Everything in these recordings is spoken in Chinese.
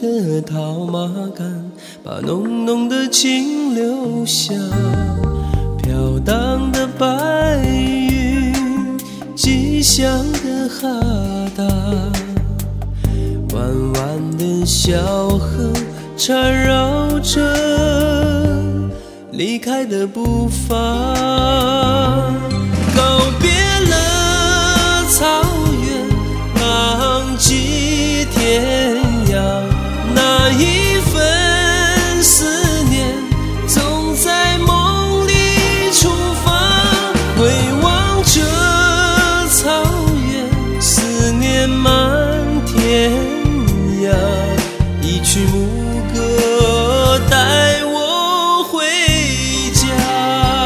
的套马杆，把浓浓的情留下。飘荡的白云，吉祥的哈达，弯弯的小河缠绕着离开的步伐。告别了草原，浪迹天涯，那一份思念总在梦里出发。回望着草原，思念满天涯，一曲牧歌带我回家。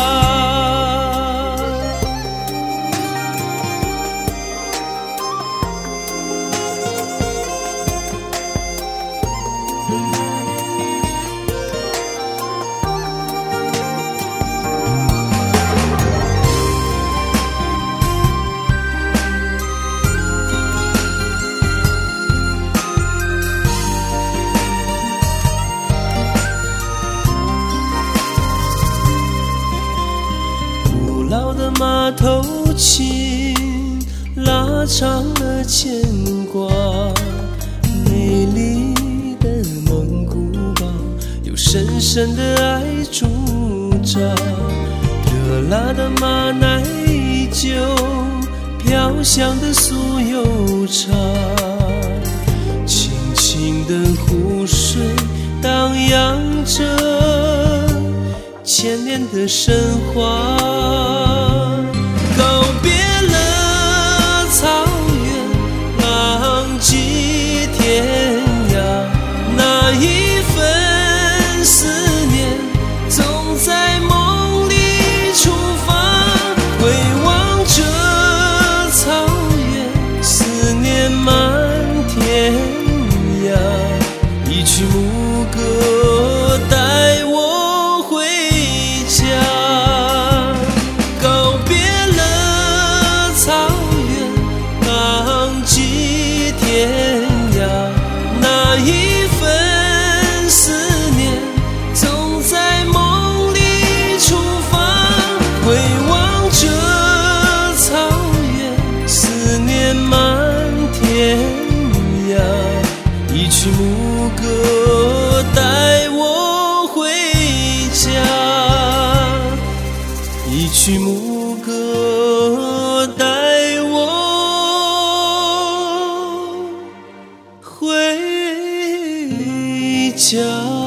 老的马头琴拉长了牵挂，美丽的蒙古包有深深的爱驻扎。热辣的马奶酒，飘香的酥油茶，清清的湖水荡漾着千年的神话。告别了草原，浪迹天涯，那一份思念总在梦里出发。回望着草原，思念满天涯，一曲牧歌带我回家。告别了草原，浪迹天涯，那一份思念总在梦里出发。回望着草原，思念满天涯，一曲牧歌带我回家，一曲牧歌带我回家。